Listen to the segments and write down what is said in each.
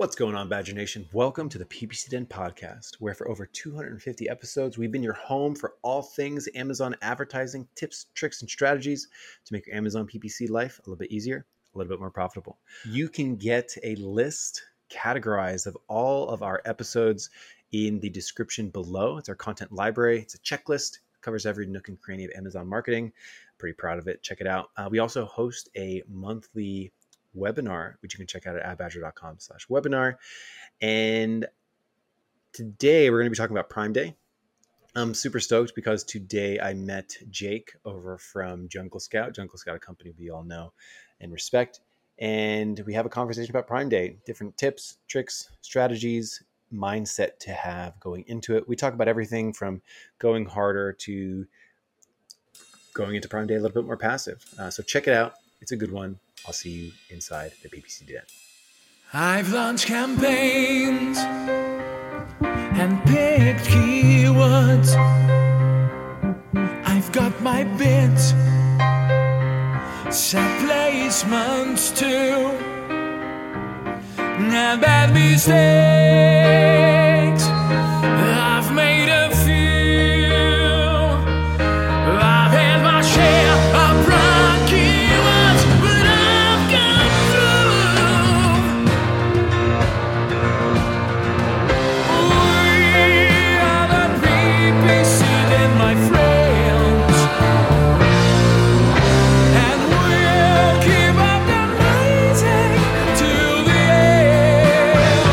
What's going on, Badger Nation? Welcome to the PPC Den podcast, where for over 250 episodes, we've been your home for all things Amazon advertising, tips, tricks, and strategies to make your Amazon PPC life a little bit easier, a little bit more profitable. You can get a list categorized of all of our episodes in the description below. It's our content library. It's a checklist, covers every nook and cranny of Amazon marketing. Pretty proud of it. Check it out. We also host a monthly webinar, which you can check out at adbadger.com/webinar. And today we're going to be talking about Prime Day. I'm super stoked because today I met Jake over from Jungle Scout, a company we all know and respect. And we have a conversation about Prime Day, different tips, tricks, strategies, mindset to have going into it. We talk about everything from going harder to going into Prime Day a little bit more passive. So check it out. It's a good one. I'll see you inside the PPC Den. I've launched campaigns and picked keywords. I've got my bids, set placements too, and bad mistakes. I've made a few. I've had my share of wrong keywords, but I've got through. We are the PPC Den, my friends, and we'll keep up the rising to the end.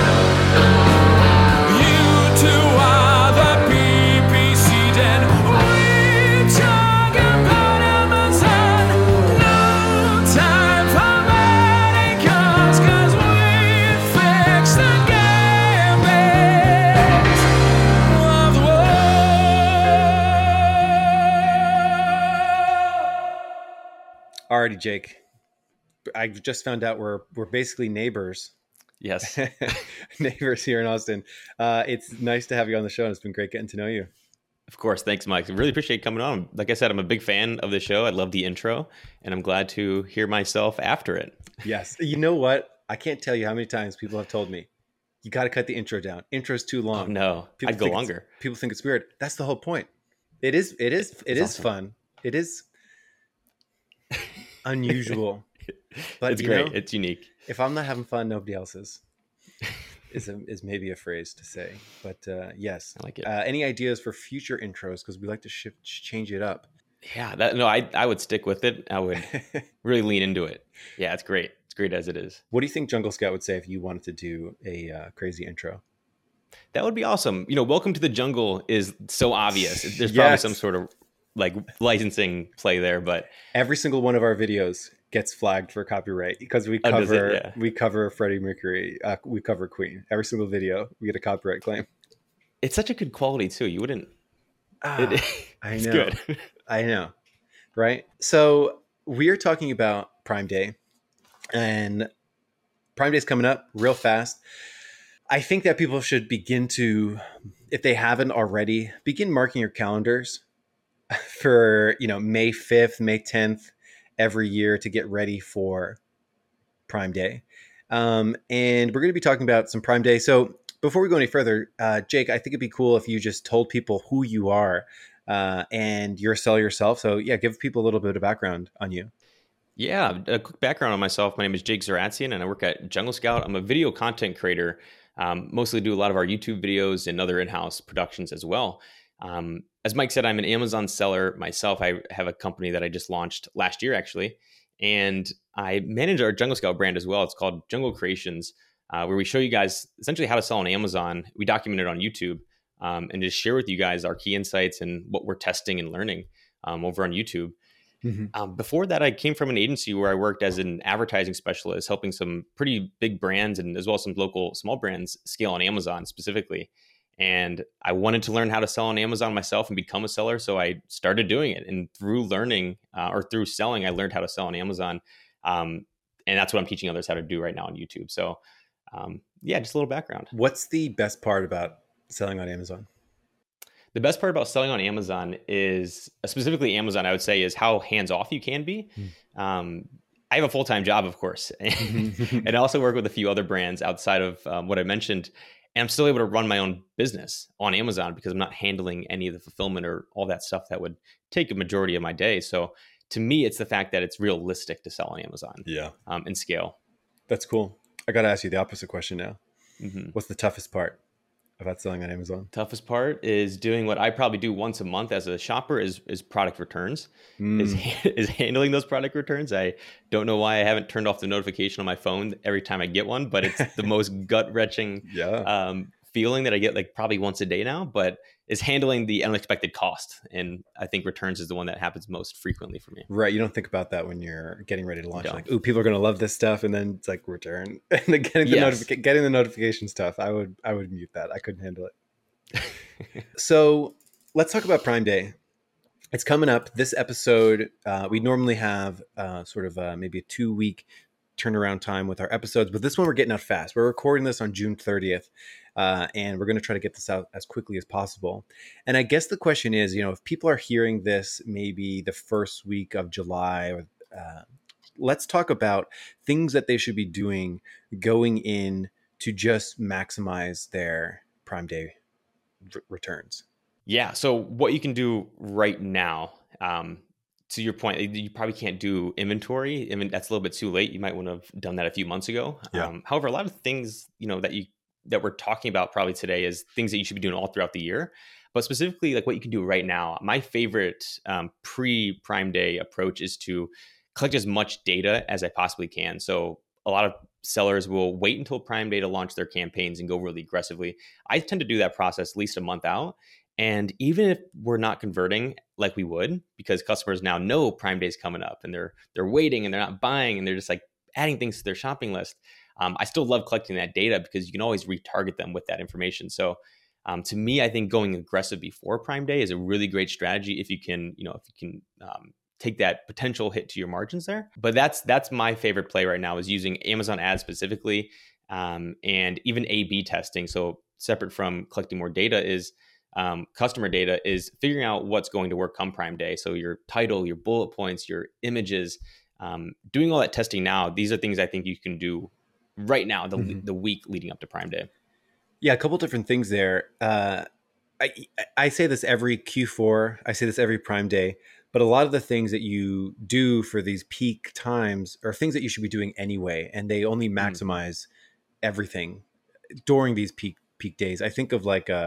You two are the PPC Den. We talk about Amazon. No time for manicures, 'cause we fix the gambit of the world. Alrighty, Jake. I just found out we're basically neighbors. Yes. Neighbors here in Austin. It's nice to have you on the show, and it's been great getting to know you. Of course. Thanks, Mike. I really appreciate coming on. Like I said, I'm a big fan of the show. I love the intro, and I'm glad to hear myself after it. Yes. You know what? I can't tell you how many times people have told me, you got to cut the intro down. Intro's too Oh, long. no. People I'd go think longer. People think it's weird. That's the whole point. It is awesome. fun. It is unusual. But It's you great. know, It's unique. if I'm not having fun, nobody else is. Is maybe a phrase to say, but yes. I like it. Any ideas for future intros? Because we like to change it up. Yeah. I would stick with it. I would really lean into it. Yeah, it's great. It's great as it is. What do you think Jungle Scout would say if you wanted to do a crazy intro? That would be awesome. Welcome to the jungle is so obvious. There's probably Yes. some sort of like licensing play there, but Every single one of our videos gets flagged for copyright because we Oh, does cover it? Yeah. we cover Freddie Mercury, we cover Queen. Every single video we get a copyright claim. it's such a good quality too. You wouldn't. I It's know. good. I know, right? So we are talking about Prime Day, and Prime Day is coming up real fast. I think that people should begin to, if they haven't already, begin marking your calendars for May 5th, May 10th every year to get ready for Prime Day. And we're going to be talking about some Prime Day. So before we go any further, Jake, I think it'd be cool if you just told people who you are and you're a seller yourself. So yeah, give people a little bit of background on you. Yeah, a quick background on myself. My name is Jake Zaratsian, and I work at Jungle Scout. I'm a video content creator. Mostly do a lot of our YouTube videos and other in-house productions as well. As Mike said, I'm an Amazon seller myself. I have a company that I just launched last year, actually, and I manage our Jungle Scout brand as well. It's called Jungle Creations, where we show you guys essentially how to sell on Amazon. We document it on YouTube and just share with you guys our key insights and what we're testing and learning over on YouTube. Before that, I came from an agency where I worked as an advertising specialist, helping some pretty big brands and as well as some local small brands scale on Amazon specifically. And I wanted to learn how to sell on Amazon myself and become a seller. So I started doing it. And through learning or through selling, I learned how to sell on Amazon. And that's what I'm teaching others how to do right now on YouTube. So yeah, just a little background. What's the best part about selling on Amazon? The best part about selling on Amazon is, specifically Amazon, I would say, is how hands-off you can be. I have a full-time job, of course, and I also work with a few other brands outside of what I mentioned. And I'm still able to run my own business on Amazon because I'm not handling any of the fulfillment or all that stuff that would take a majority of my day. So to me, it's the fact that it's realistic to sell on Amazon, Yeah. and scale. That's cool. I got to ask you the opposite question now. Mm-hmm. What's the toughest part about selling on Amazon? Toughest part is doing what I probably do once a month as a shopper is product returns, is handling those product returns. I don't know why I haven't turned off the notification on my phone every time I get one, but it's the most gut wrenching feeling that I get like probably once a day now, but is handling the unexpected cost. And I think returns is the one that happens most frequently for me. Right. You don't think about that when you're getting ready to launch. Like, ooh, people are going to love this stuff. And then it's like return and then getting the notification stuff. I would mute that. I couldn't handle it. So let's talk about Prime Day. It's coming up. This episode, we normally have sort of maybe a 2-week turnaround time with our episodes, but this one we're getting out fast. We're recording this on June 30th, and we're going to try to get this out as quickly as possible. And I guess the question is, if people are hearing this maybe the first week of July, or let's talk about things that they should be doing going in to just maximize their Prime Day returns. Yeah. So what you can do right now, to your point, you probably can't do inventory. I mean, that's a little bit too late. You might want to have done that a few months ago. Yeah. However, a lot of things, that we're talking about probably today is things that you should be doing all throughout the year. But specifically, like what you can do right now, my favorite pre-Prime Day approach is to collect as much data as I possibly can. So a lot of sellers will wait until Prime Day to launch their campaigns and go really aggressively. I tend to do that process at least a month out. And even if we're not converting like we would, because customers now know Prime Day is coming up and they're waiting and they're not buying and they're just like adding things to their shopping list, I still love collecting that data because you can always retarget them with that information. So to me, I think going aggressive before Prime Day is a really great strategy if you can, take that potential hit to your margins there. But that's my favorite play right now, is using Amazon ads specifically, and even A/B testing. So separate from collecting more data is customer data, is figuring out what's going to work come Prime Day. So your title, your bullet points, your images, doing all that testing now. These are things I think you can do right now, the week leading up to Prime Day. Yeah, a couple different things there. I say this every Q4. I say this every Prime Day. But a lot of the things that you do for these peak times are things that you should be doing anyway, and they only maximize everything during these peak days. I think of like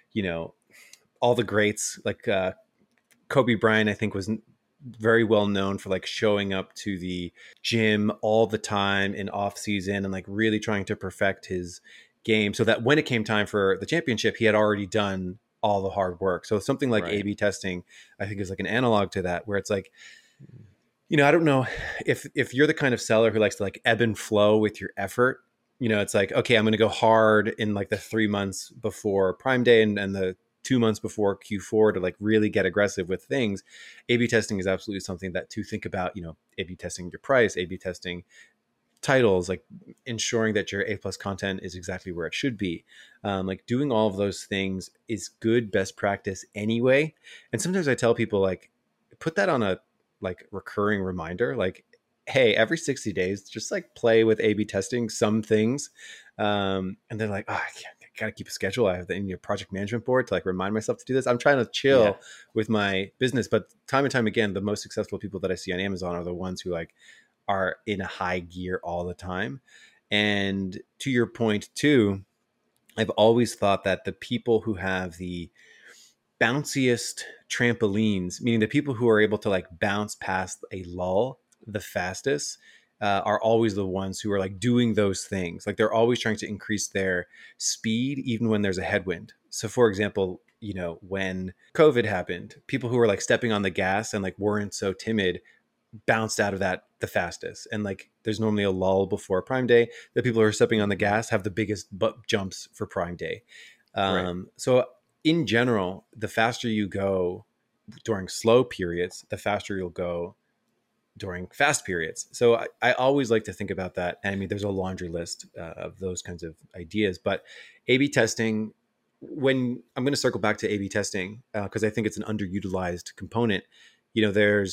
all the greats, like Kobe Bryant, I think was very well known for like showing up to the gym all the time in off season and like really trying to perfect his game so that when it came time for the championship, he had already done all the hard work. So something like A/B testing, I think, is like an analog to that, where it's like, I don't know if you're the kind of seller who likes to like ebb and flow with your effort. It's like, okay, I'm going to go hard in like the 3 months before Prime Day and the 2 months before Q4 to like really get aggressive with things. A/B testing is absolutely something that to think about, A/B testing your price, A/B testing titles, like ensuring that your A+ content is exactly where it should be. Like doing all of those things is good best practice anyway. And sometimes I tell people like, put that on a like recurring reminder, like, hey, every 60 days, just like play with A/B testing some things. And they're like, I gotta keep a schedule. I have the India project management board to like remind myself to do this. I'm trying to chill with my business, but time and time again, the most successful people that I see on Amazon are the ones who like are in a high gear all the time. And to your point too, I've always thought that the people who have the bounciest trampolines, meaning the people who are able to like bounce past a lull the fastest, are always the ones who are like doing those things. Like they're always trying to increase their speed, even when there's a headwind. So for example, when COVID happened, people who were like stepping on the gas and like weren't so timid bounced out of that the fastest. And like there's normally a lull before Prime Day. The people who are stepping on the gas have the biggest butt jumps for Prime Day. So in general, the faster you go during slow periods, the faster you'll go during fast periods. So I always like to think about that. And I mean, there's a laundry list of those kinds of ideas, but A/B testing, when I'm going to circle back to A/B testing, because I think it's an underutilized component, there's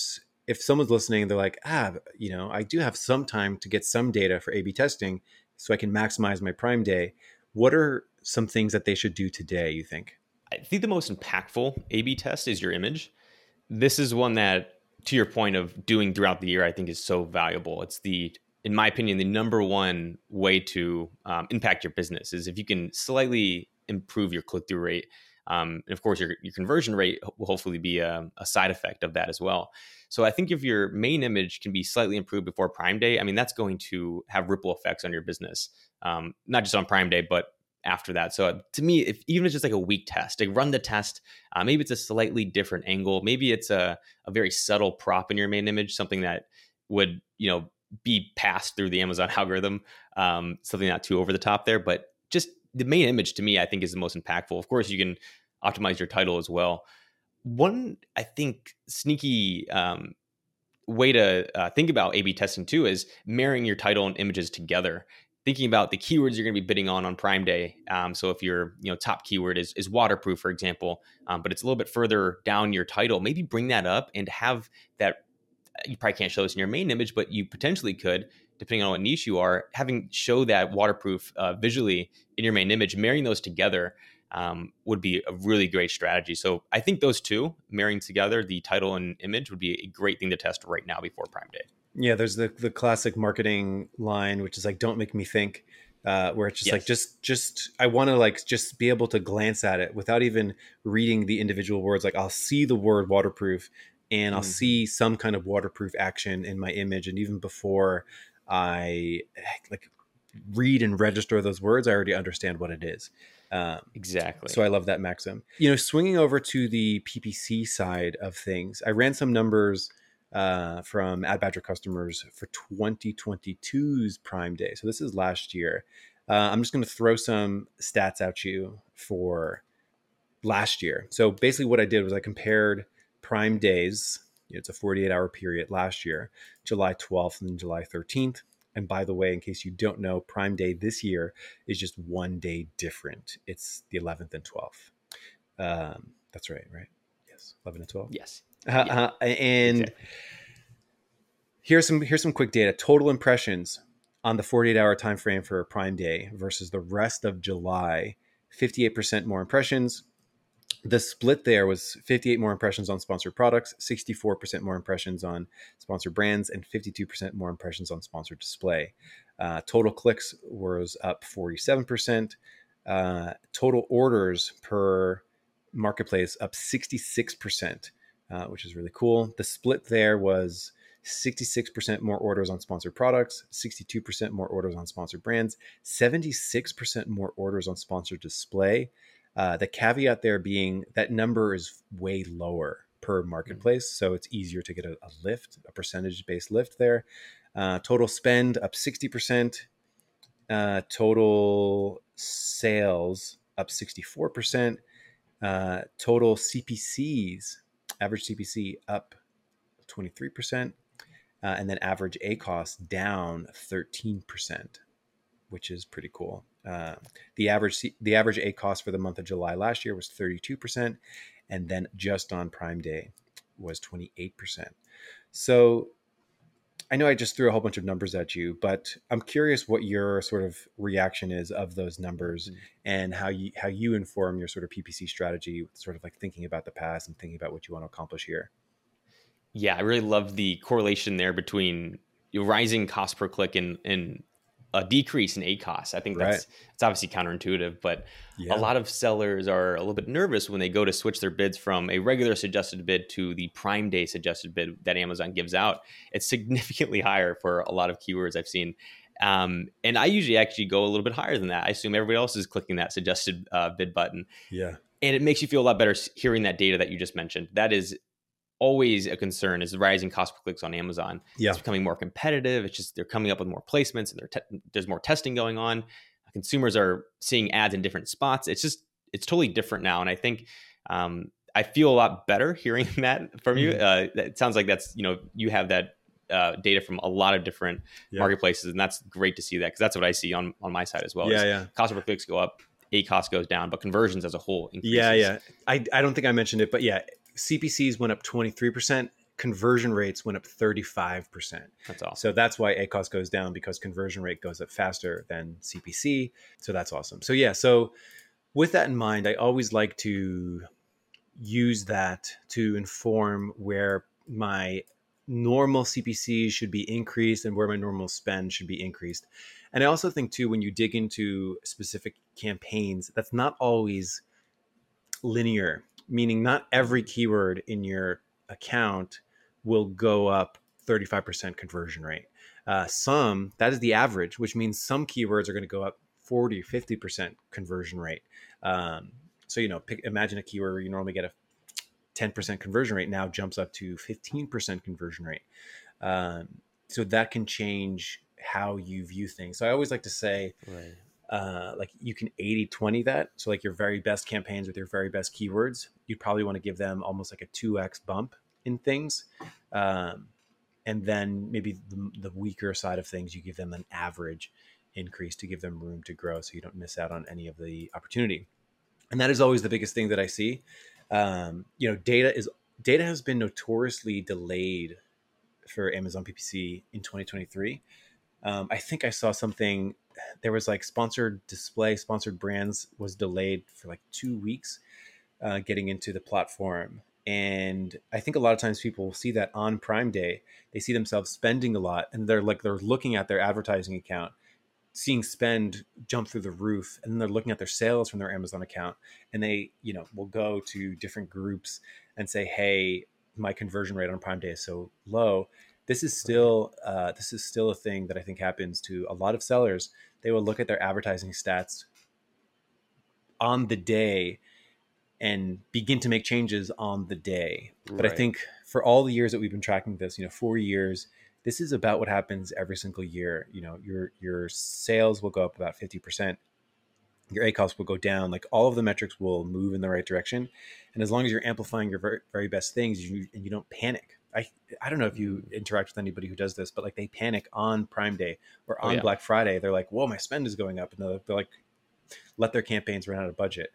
if someone's listening, they're like, I do have some time to get some data for A/B testing so I can maximize my Prime Day. What are some things that they should do today, you think? I think the most impactful A/B test is your image. This is one that, to your point of doing throughout the year, I think is so valuable. It's in my opinion, the number one way to impact your business is if you can slightly improve your click-through rate. And of course, your conversion rate will hopefully be a side effect of that as well. So I think if your main image can be slightly improved before Prime Day, I mean, that's going to have ripple effects on your business, not just on Prime Day, but after that. So to me, if even if it's just like a week test, like run the test, maybe it's a slightly different angle. Maybe it's a very subtle prop in your main image, something that would, be passed through the Amazon algorithm, something not too over the top there, but just the main image to me, I think is the most impactful. Of course, you can optimize your title as well. One, I think, sneaky way to think about A/B testing too is marrying your title and images together. Thinking about the keywords you're going to be bidding on Prime Day. So if your top keyword is waterproof, for example, but it's a little bit further down your title, maybe bring that up and have that. You probably can't show this in your main image, but you potentially could, depending on what niche you are, show that waterproof visually in your main image. Marrying those together would be a really great strategy. So I think those two, marrying together the title and image, would be a great thing to test right now before Prime Day. Yeah, there's the classic marketing line, which is like, "Don't make me think," where it's just like, just I want to like just be able to glance at it without even reading the individual words. Like I'll see the word waterproof, and I'll see some kind of waterproof action in my image, and even before I like read and register those words, I already understand what it is. Exactly. So I love that maxim. Swinging over to the PPC side of things, I ran some numbers from AdBadger customers for 2022's Prime Day. So this is last year. I'm just going to throw some stats at you for last year. So basically what I did was I compared Prime Days. It's a 48-hour period last year, July 12th and July 13th. And by the way, in case you don't know, Prime Day this year is just one day different. It's the 11th and 12th. That's right? Yes, 11 and 12. Yes. And exactly. here's some quick data. Total impressions on the 48-hour time frame for Prime Day versus the rest of July. 58% more impressions. The split there was 58 more impressions on sponsored products, 64% more impressions on sponsored brands, and 52% more impressions on sponsored display. Total clicks was up 47%. Total orders per marketplace up 66%, which is really cool. The split there was 66% more orders on sponsored products, 62% more orders on sponsored brands, 76% more orders on sponsored display. The caveat there being that number is way lower per marketplace, so it's easier to get a lift, a percentage-based lift there. Total spend up 60%. Total sales up 64%. Total CPCs, average CPC up 23%. And then average ACOS down 13%, which is pretty cool. The average ACOS for the month of July last year was 32%, and then just on Prime Day was 28%. So I know I just threw a whole bunch of numbers at you, but I'm curious what your sort of reaction is of those numbers and how you inform your sort of PPC strategy, sort of like thinking about the past and thinking about what you want to accomplish here. Yeah, I really love the correlation there between your rising cost per click and a decrease in ACOS. I think it's obviously counterintuitive, but a lot of sellers are a little bit nervous when they go to switch their bids from a regular suggested bid to the Prime Day suggested bid that Amazon gives out. It's significantly higher for a lot of keywords I've seen. And I usually actually go a little bit higher than that. I assume everybody else is clicking that suggested bid button. Yeah. And it makes you feel a lot better hearing that data that you just mentioned. That is always a concern, is the rising cost per clicks on Amazon. It's becoming more competitive. It's just they're coming up with more placements and there's more testing going on. Consumers are seeing ads in different spots. It's totally different now. And I think I feel a lot better hearing that from you. It sounds like that's, you have that data from a lot of different marketplaces, and that's great to see that, because that's what I see on my side as well. Cost per clicks go up, ACOS goes down, but conversions as a whole increases. I don't think I mentioned it, but CPCs went up 23%, conversion rates went up 35%. That's awesome. So that's why ACOS goes down, because conversion rate goes up faster than CPC. So that's awesome. So yeah, so with that in mind, I always like to use that to inform where my normal CPC should be increased and where my normal spend should be increased. And I also think too, when you dig into specific campaigns, that's not always linear, meaning not every keyword in your account will go up 35% conversion rate. That is the average, which means some keywords are going to go up 40, 50% conversion rate. So, imagine a keyword where you normally get a 10% conversion rate now jumps up to 15% conversion rate. So that can change how you view things. So I always like to say, like you can 80-20 that. So like your very best campaigns with your very best keywords, you'd probably want to give them almost like a 2x bump in things. And then maybe the weaker side of things, you give them an average increase to give them room to grow so you don't miss out on any of the opportunity. And that is always the biggest thing that I see. Data has been notoriously delayed for Amazon PPC in 2023. I think I saw something, there was like sponsored brands was delayed for like 2 weeks getting into the platform. And I think a lot of times people see that on Prime Day, they see themselves spending a lot and they're looking at their advertising account, seeing spend jump through the roof, and then they're looking at their sales from their Amazon account, and they, will go to different groups and say, hey, my conversion rate on Prime Day is so low. This is still a thing that I think happens to a lot of sellers. They will look at their advertising stats on the day and begin to make changes on the day. But I think for all the years that we've been tracking this, 4 years, this is about what happens every single year. Your sales will go up about 50%. Your ACOS will go down. Like all of the metrics will move in the right direction. And as long as you're amplifying your very, very best things, and you don't panic. I don't know if you interact with anybody who does this, but like they panic on Prime Day or on Black Friday. They're like, whoa, my spend is going up. And they're like, let their campaigns run out of budget.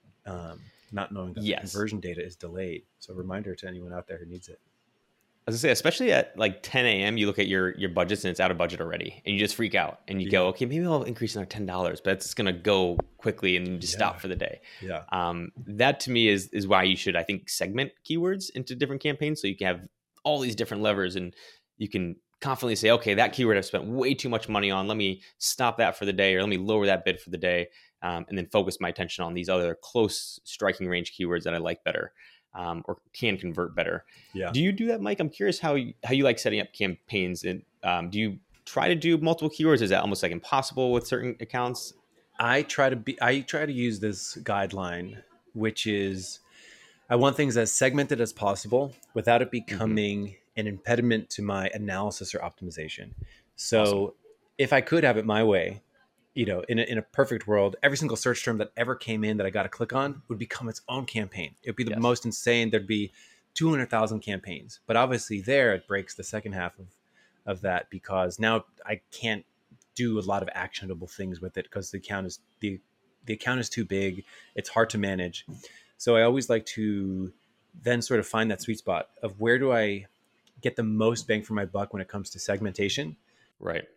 Not knowing that the conversion data is delayed. So a reminder to anyone out there who needs it. I was gonna say, especially at like 10 a.m., you look at your budgets and it's out of budget already, and you just freak out and you go, okay, maybe I'll increase another $10, but it's gonna go quickly and you just stop for the day. That to me is why you should, I think, segment keywords into different campaigns so you can have all these different levers and you can confidently say, okay, that keyword I've spent way too much money on. Let me stop that for the day, or let me lower that bid for the day, and then focus my attention on these other close striking range keywords that I like better. Or can convert better. Yeah. Do you do that, Mike? I'm curious how you like setting up campaigns, and do you try to do multiple keywords? Is that almost like impossible with certain accounts? I try to use this guideline, which is I want things as segmented as possible without it becoming an impediment to my analysis or optimization. So if I could have it my way, in a perfect world, every single search term that ever came in that I got to click on would become its own campaign. It would be the most insane. There'd be 200,000 campaigns. But obviously there it breaks the second half of that, because now I can't do a lot of actionable things with it because the account is too big. It's hard to manage. So I always like to then sort of find that sweet spot of where do I get the most bang for my buck when it comes to segmentation. Right.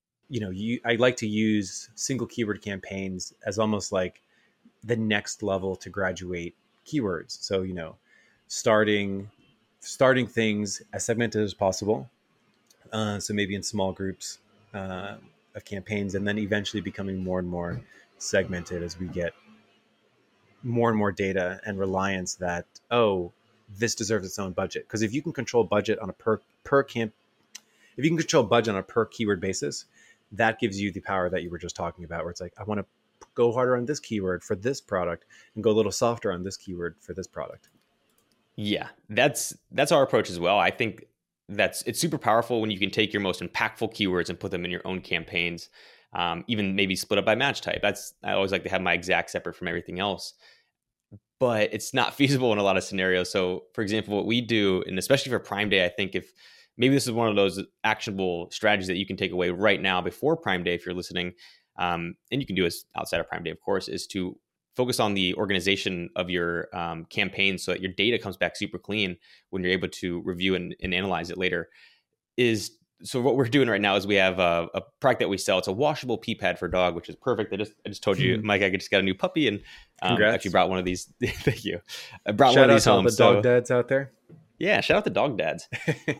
I like to use single keyword campaigns as almost like the next level to graduate keywords. So, starting things as segmented as possible. So maybe in small groups of campaigns, and then eventually becoming more and more segmented as we get more and more data and reliance that, this deserves its own budget. Because if you can control budget on a if you can control budget on a per keyword basis, that gives you the power that you were just talking about, where it's like, I want to go harder on this keyword for this product and go a little softer on this keyword for this product. Yeah, that's our approach as well. I think it's super powerful when you can take your most impactful keywords and put them in your own campaigns, even maybe split up by match type. I always like to have my exact separate from everything else, but it's not feasible in a lot of scenarios. So for example, what we do, and especially for Prime Day, I think if maybe this is one of those actionable strategies that you can take away right now before Prime Day, if you're listening, and you can do this outside of Prime Day, of course, is to focus on the organization of your campaign so that your data comes back super clean when you're able to review and analyze it later. So what we're doing right now is we have a product that we sell. It's a washable pee pad for dog, which is perfect. I just told you, Mike, I just got a new puppy and actually brought one of these. Thank you. I brought Shout one of these home. Shout out to all the dog dads out there. Yeah, shout out to dog dads.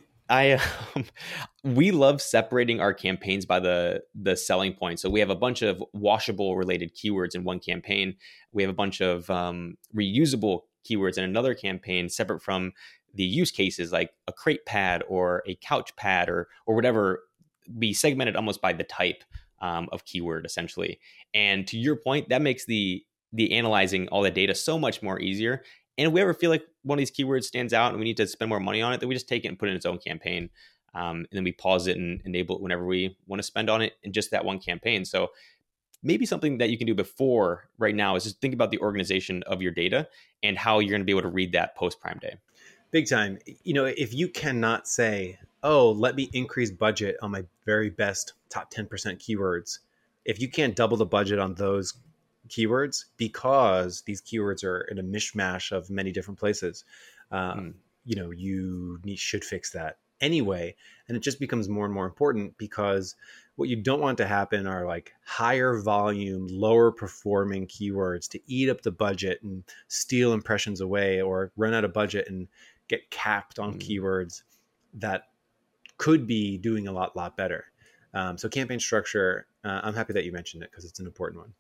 We love separating our campaigns by the selling point. So we have a bunch of washable related keywords in one campaign. We have a bunch of reusable keywords in another campaign, separate from the use cases, like a crate pad or a couch pad or whatever. Be segmented almost by the type of keyword, essentially. And to your point, that makes the analyzing all the data so much more easier. And if we ever feel like one of these keywords stands out and we need to spend more money on it, then we just take it and put it in its own campaign. And then we pause it and enable it whenever we want to spend on it in just that one campaign. So maybe something that you can do before right now is just think about the organization of your data and how you're going to be able to read that post Prime Day. Big time. If you cannot say, oh, let me increase budget on my very best top 10% keywords, if you can't double the budget on those keywords because these keywords are in a mishmash of many different places, you should fix that anyway. And it just becomes more and more important because what you don't want to happen are like higher volume, lower performing keywords to eat up the budget and steal impressions away, or run out of budget and get capped on keywords that could be doing a lot better. So campaign structure, I'm happy that you mentioned it because it's an important one.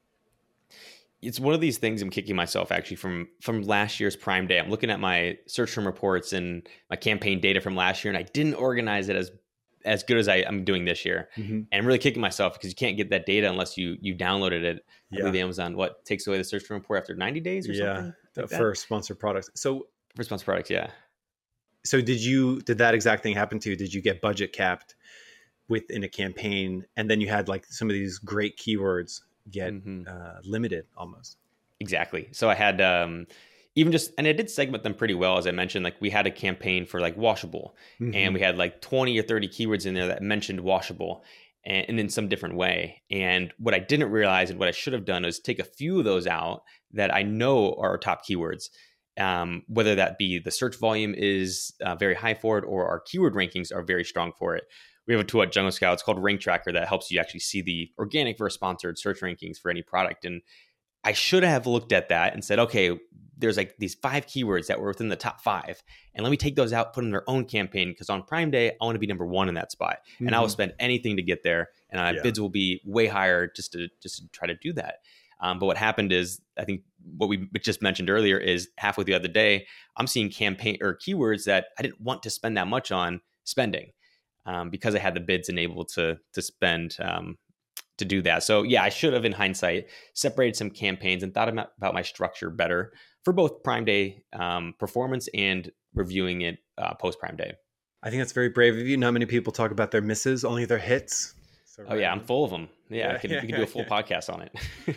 It's one of these things I'm kicking myself actually from last year's Prime Day. I'm looking at my search term reports and my campaign data from last year, and I didn't organize it as good as I'm doing this year. Mm-hmm. And I'm really kicking myself because you can't get that data unless you downloaded it. I believe Amazon takes away the search term report after 90 days or something? For sponsored products. So for sponsored products, yeah. So did that exact thing happen to you? Did you get budget capped within a campaign, and then you had like some of these great keywords get limited almost? Exactly. So I had and I did segment them pretty well. As I mentioned, like we had a campaign for like washable, and we had like 20 or 30 keywords in there that mentioned washable and in some different way. And what I didn't realize and what I should have done is take a few of those out that I know are top keywords. Whether that be the search volume is very high for it or our keyword rankings are very strong for it. We have a tool at Jungle Scout. It's called Rank Tracker that helps you actually see the organic versus sponsored search rankings for any product. And I should have looked at that and said, okay, there's like these 5 keywords that were within the top 5. And let me take those out, put in their own campaign, because on Prime Day, I want to be number 1 in that spot. And I will spend anything to get there. And my bids will be way higher just to try to do that. But what happened is, I think what we just mentioned earlier is halfway through the other day, I'm seeing campaign or keywords that I didn't want to spend that much on spending because I had the bids enabled to spend to do that. So yeah, I should have, in hindsight, separated some campaigns and thought about my structure better for both Prime Day performance and reviewing it post Prime Day. I think that's very brave of you. Not many people talk about their misses, only their hits. So yeah, I'm full of them. Yeah, we can do a full podcast on it.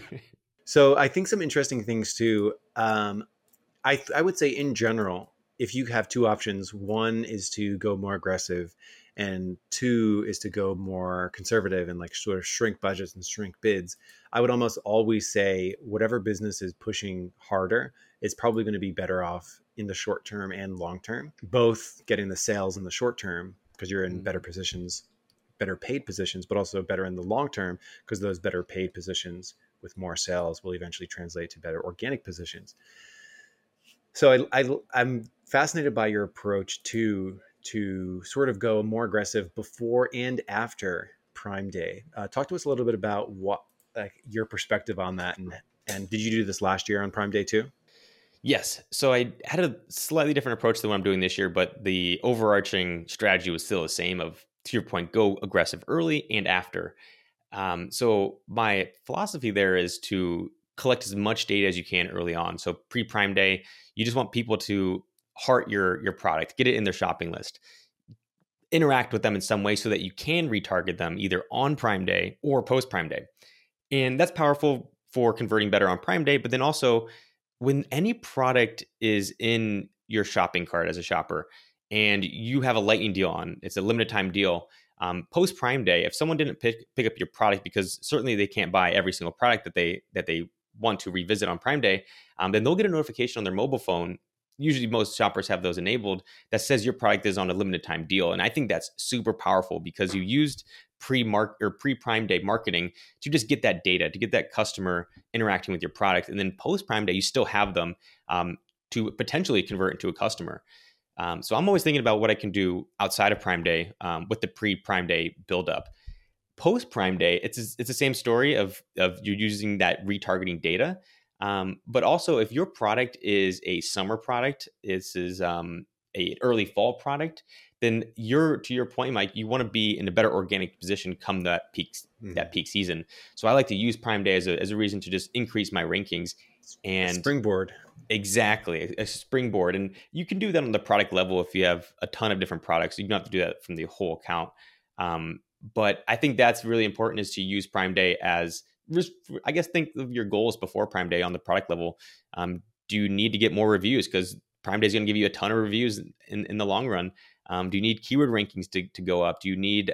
So I think some interesting things too. I would say in general, if you have 2 options, 1 is to go more aggressive and 2 is to go more conservative and like sort of shrink budgets and shrink bids. I would almost always say whatever business is pushing harder is probably going to be better off in the short term and long term, both getting the sales in the short term because you're in better positions, better paid positions, but also better in the long term because those better paid positions with more sales will eventually translate to better organic positions. So I'm fascinated by your approach to sort of go more aggressive before and after Prime Day. Talk to us a little bit about what your perspective on that, and did you do this last year on Prime Day too? Yes. So I had a slightly different approach than what I'm doing this year, but the overarching strategy was still the same of, to your point, go aggressive early and after. So my philosophy there is to collect as much data as you can early on. So pre-Prime Day, you just want people to heart your product, get it in their shopping list, interact with them in some way so that you can retarget them either on Prime Day or post-Prime Day. And that's powerful for converting better on Prime Day. But then also when any product is in your shopping cart as a shopper and you have a lightning deal on, it's a limited time deal, post Prime Day, if someone didn't pick up your product, because certainly they can't buy every single product that they want to revisit on Prime Day, then they'll get a notification on their mobile phone. Usually most shoppers have those enabled that says your product is on a limited time deal. And I think that's super powerful because you used pre-Prime Day marketing to just get that data, to get that customer interacting with your product. And then post Prime Day, you still have them to potentially convert into a customer. So I'm always thinking about what I can do outside of Prime Day with the pre-Prime Day buildup. Post Prime Day, it's the same story of you using that retargeting data. But also, if your product is a summer product, this is a early fall product, then to your point, Mike, you want to be in a better organic position come that peak season. So I like to use Prime Day as a reason to just increase my rankings and springboard. Exactly, a springboard. And you can do that on the product level if you have a ton of different products. You don't have to do that from the whole account. But I think that's really important, is to use Prime Day as, I guess, think of your goals before Prime Day on the product level. Do you need to get more reviews? Because Prime Day is going to give you a ton of reviews in the long run. Do you need keyword rankings to go up? Do you need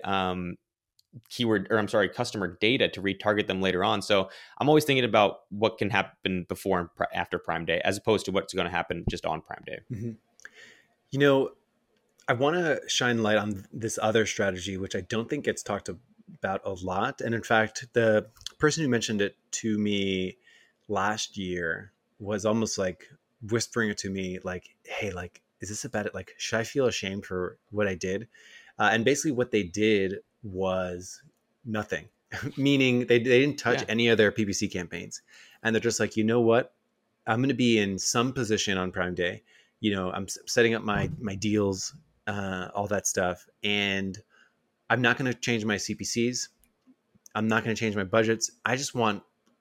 customer data to retarget them later on? So I'm always thinking about what can happen before and after Prime Day, as opposed to what's going to happen just on Prime Day. Mm-hmm. You know, I want to shine light on this other strategy, which I don't think gets talked about a lot. And in fact, the person who mentioned it to me last year was almost like whispering it to me, like, hey, like, is this about it? Like, should I feel ashamed for what I did? And basically what they did was nothing, meaning they didn't touch any of their PPC campaigns. And they're just like, you know what? I'm going to be in some position on Prime Day. You know, I'm setting up my deals, all that stuff. And I'm not going to change my CPCs. I'm not going to change my budgets. I just want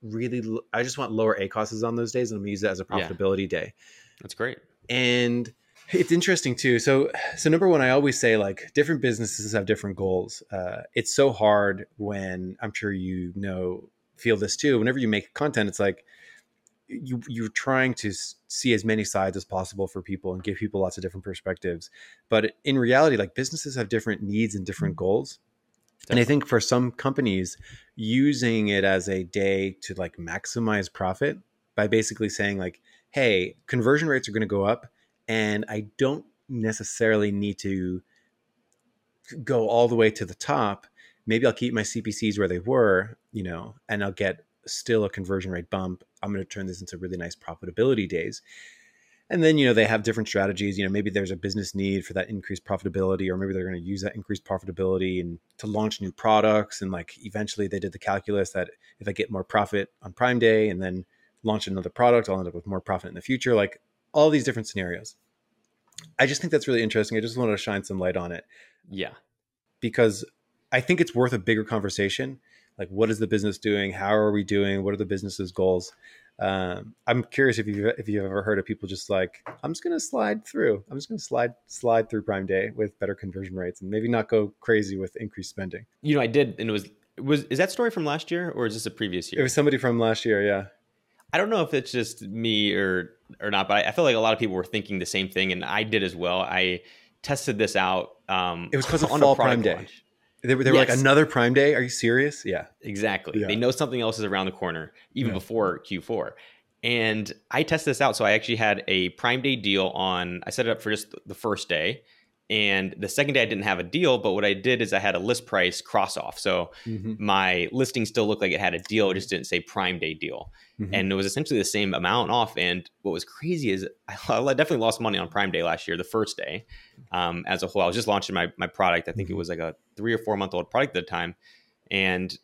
lower ACOSs on those days, and I'm going to use that as a profitability day. That's great. And it's interesting too. So number one, I always say, like, different businesses have different goals. It's so hard when, I'm sure feel this too. Whenever you make content, it's like you're trying to see as many sides as possible for people and give people lots of different perspectives. But in reality, like, businesses have different needs and different goals. Definitely. And I think for some companies, using it as a day to, like, maximize profit by basically saying, like, hey, conversion rates are going to go up, and I don't necessarily need to go all the way to the top. Maybe I'll keep my CPCs where they were, and I'll get still a conversion rate bump. I'm going to turn this into really nice profitability days. And then, they have different strategies. Maybe there's a business need for that increased profitability, or maybe they're going to use that increased profitability and to launch new products. And, like, eventually they did the calculus that if I get more profit on Prime Day and then launch another product, I'll end up with more profit in the future. Like, all these different scenarios. I just think that's really interesting. I just wanted to shine some light on it. Yeah. Because I think it's worth a bigger conversation. Like, what is the business doing? How are we doing? What are the business's goals? I'm curious if you've ever heard of people just like, I'm just going to slide through. I'm just going to slide through Prime Day with better conversion rates and maybe not go crazy with increased spending. I did. And is that story from last year, or is this a previous year? It was somebody from last year. Yeah. I don't know if it's just me or not, but I feel like a lot of people were thinking the same thing, and I did as well. I tested this out. It was because of fall Prime Day. Launch. They were like, another Prime Day? Are you serious? Yeah. Exactly. Yeah. They know something else is around the corner, even before Q4. And I tested this out. So I actually had a Prime Day deal I set it up for just the first day. And the second day I didn't have a deal, but what I did is I had a list price cross off. So my listing still looked like it had a deal. It just didn't say Prime Day deal. And it was essentially the same amount off. And what was crazy is I definitely lost money on Prime Day last year, the first day as a whole. I was just launching my product. I think it was like a 3 or 4 month old product at the time. And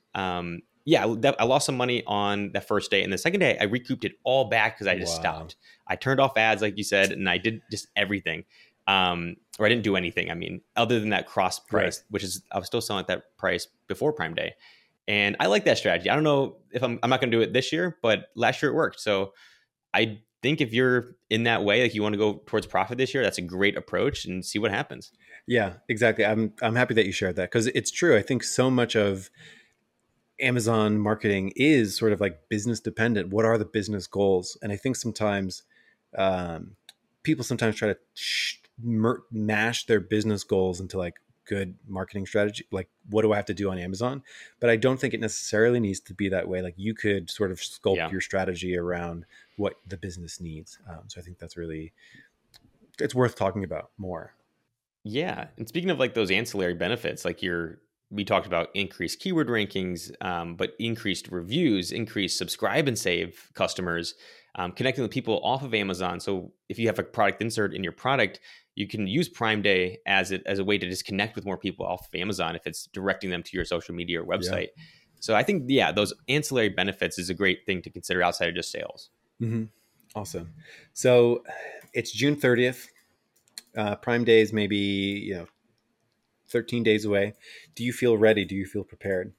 I lost some money on that first day. And the second day I recouped it all back because I just stopped. I turned off ads, like you said, and I did just everything. Or I didn't do anything. I mean, other than that cross price, which is, I was still selling at that price before Prime Day. And I like that strategy. I don't know if I'm not going to do it this year, but last year it worked. So I think if you're in that way, like you want to go towards profit this year, that's a great approach, and see what happens. Yeah, exactly. I'm happy that you shared that, because it's true. I think so much of Amazon marketing is sort of like business dependent. What are the business goals? And I think sometimes people sometimes try to mash their business goals into like good marketing strategy. Like, what do I have to do on Amazon? But I don't think it necessarily needs to be that way. Like, you could sort of sculpt your strategy around what the business needs. So I think that's really, it's worth talking about more. Yeah. And speaking of like those ancillary benefits, like we talked about increased keyword rankings, but increased reviews, increased subscribe and save customers, connecting with people off of Amazon. So if you have a product insert in your product, you can use Prime Day as a way to just connect with more people off of Amazon if it's directing them to your social media or website. Yeah. So I think, those ancillary benefits is a great thing to consider outside of just sales. Mm-hmm. Awesome. So it's June 30th. Prime Day is maybe, 13 days away. Do you feel ready? Do you feel prepared?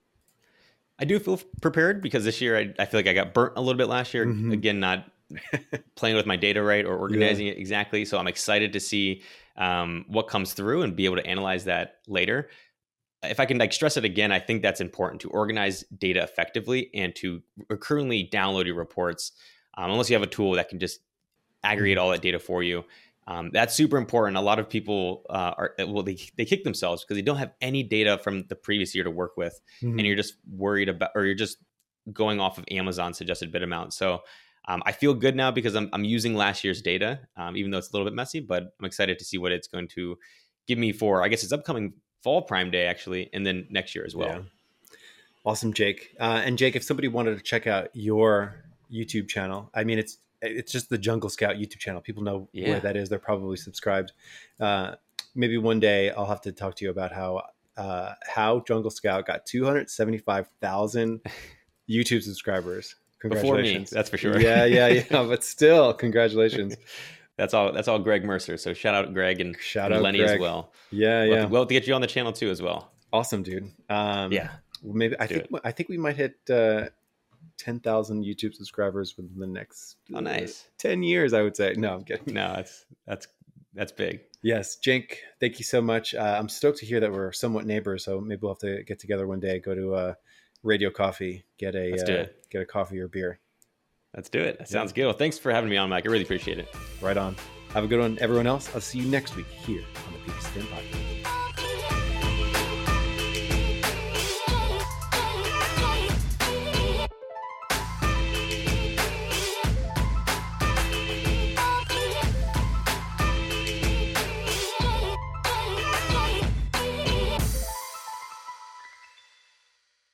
I do feel prepared because this year I feel like I got burnt a little bit last year. Mm-hmm. Again, not playing with my data right or organizing it exactly. So I'm excited to see what comes through and be able to analyze that later. If I can stress it again, I think that's important to organize data effectively and to recurrently download your reports. Unless you have a tool that can just aggregate all that data for you. That's super important. A lot of people they kick themselves because they don't have any data from the previous year to work with, and you're just worried about, or you're just going off of Amazon suggested bid amount. So I feel good now because I'm using last year's data, even though it's a little bit messy. But I'm excited to see what it's going to give me for, I guess, it's upcoming fall Prime Day actually, and then next year as well. Yeah. Awesome, Jake. And Jake, if somebody wanted to check out your YouTube channel, I mean, it's just the Jungle Scout YouTube channel. People know where that is. They're probably subscribed. Maybe one day I'll have to talk to you about how Jungle Scout got 275,000 YouTube subscribers. Congratulations. Before me, that's for sure. Yeah. But still, congratulations. That's all Greg Mercer. So shout out Greg and Lenny Greg as well. Yeah. We'll have to get you on the channel too as well. Awesome, dude. Maybe I think we might hit 10,000 YouTube subscribers within the next 10 years, I would say. No, I'm kidding. No, that's big. Yes, Jake, thank you so much. I'm stoked to hear that we're somewhat neighbors, so maybe we'll have to get together one day, go to Radio Coffee, get a coffee or beer. Let's do it. That sounds good. Well, thanks for having me on, Mike. I really appreciate it. Right on. Have a good one, everyone else. I'll see you next week here on the PPC Den Podcast.